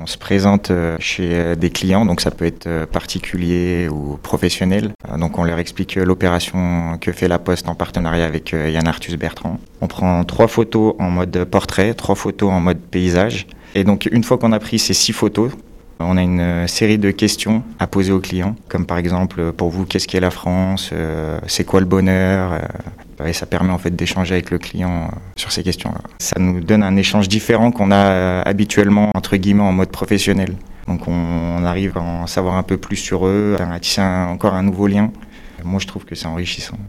On se présente chez des clients, donc ça peut être particulier ou professionnel. Donc on leur explique l'opération que fait la Poste en partenariat avec Yann Arthus Bertrand. On prend 3 photos en mode portrait, 3 photos en mode paysage. Et donc une fois qu'on a pris ces 6 photos, on a une série de questions à poser aux clients, comme par exemple, pour vous, qu'est-ce qu'est la France ? C'est quoi le bonheur ? Et ça permet en fait d'échanger avec le client sur ces questions-là. Ça nous donne un échange différent qu'on a habituellement, entre guillemets, en mode professionnel. Donc on arrive à en savoir un peu plus sur eux, à tisser encore un nouveau lien. Moi, je trouve que c'est enrichissant.